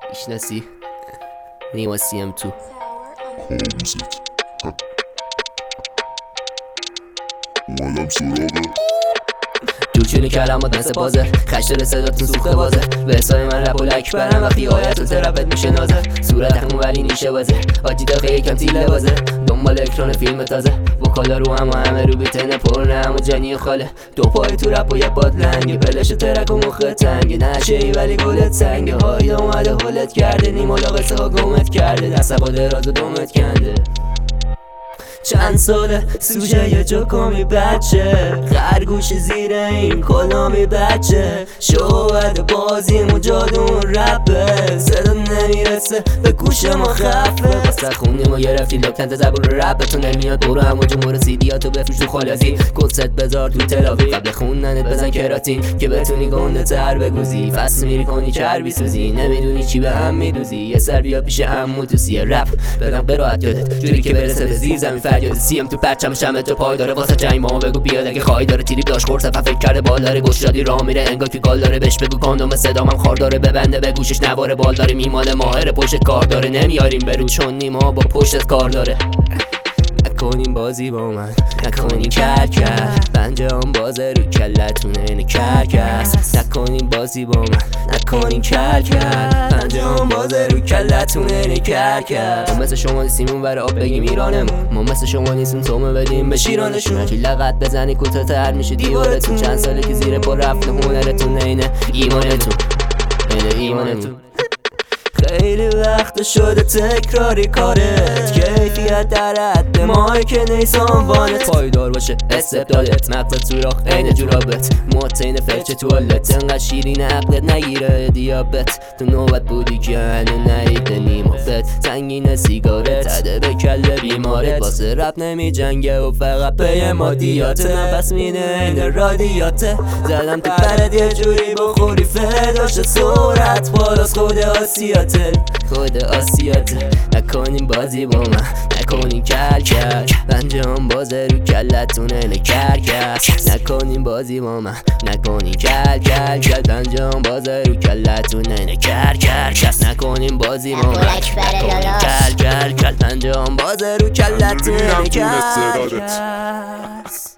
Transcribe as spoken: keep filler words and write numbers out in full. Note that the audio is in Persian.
میشناسی نیما سی ام تو اومدم سراغه جوچونی کلمات مثل بازه خش داره صداتون سوخته بازه به حساب من رپ و لک برم وقتی آیت و ترپت میشه نازه صورتمون ولی نیشه بازه آجی داخل یکم تیله بازه دنبال اکران فیلم تازه وکالا رو هم همه رو بیتنه پر نه همه جنی خاله دو پای تو رپ و یه بادلنگه پلش و ترک و مخ تنگه نشه ای ولی گلت سنگه های اومده حلت کرده نیما لاغسه ها گمت کرده دست با دراز و دومت کنده چند ساله سوژه یه جوکامی بچه خرگوش زیر این کلامی بچه شاید بازیم و جادون رپه صدا نمیرسه به گوش ما خفه بسته خوندیم و گرفتی لکنت زبور رپتون نمیاد برو همون جمهور سیدیاتو بفروش تو خالازی کنسرت بذار تو تلاوی قبل خوندنت بزن کراتین که بتونی گنده تر بگوزی فصل میری کنی چربی سوزی نمیدونی چی به هم میدوزی یه سر بیا پیش عمو تو سی رپ بدم براحت یادت جوری که برسه به زیر زمین فریاد سیم تو پرچم شمه تو پای داره واسه جنگ ما بگو بیاد اگه خواهی داره تیریب داشت خورد فکر کرده بال داره گشادی راه میره انگار که گال داره بهش بگو کاندوم صدامم خار داره ببنده به گوشش نواره بال داره میماله ماهر پشت کار داره نمیاریم برو چون نیما با پشتت کار داره نکنیم بازی با من نکنیم کر کر پنجه هم بازه رو کلتونه اینه کرکس نکنیم بازی با من نکنیم کر کر پنجه هم بازه رو کلتونه اینه کرکس ما مثل شما نیستیم اون ور آب بگیم ایرانمون ما مثل شما نیستیم تومه بدیم به شیرانشون هرچی لغت بزنی کوتاه تر میشه دیوارتون چند ساله که زیر پا رفته هنرتون اینه ایمانتون اینه ایمانتون خیلی وقت شده تکراری کارت کیفیت در حد ماهی که نیسان وانت پایدار باشه استبدادت مقصد سوراخ اینه جورابت موتین فرچه توالت انقدر شیرین عقلت نگیره دیابت تو نوبت بودی که هنو نریده نیمافت سنگین سیگارت عده به کل بیمارت واسه رپ نمی جنگه و فقط پی مادیاته نفس مینه این رادیاته زدم تو پرد یه جوری بخوری فداش سرعت بالاست خود آسیاته خود آسیاته نکنیم بازی با من نکنیم کل کل پنجه هم بازه رو کلتونه اینه کرکس نکنیم بازی با من نکنیم کل کل کل پنجه هم بازه رو کلتونه اینه کرکس نکنیم بازی با من نکنیم کل کل کل پنجه هم بازه رو کلتونه اینه کرکس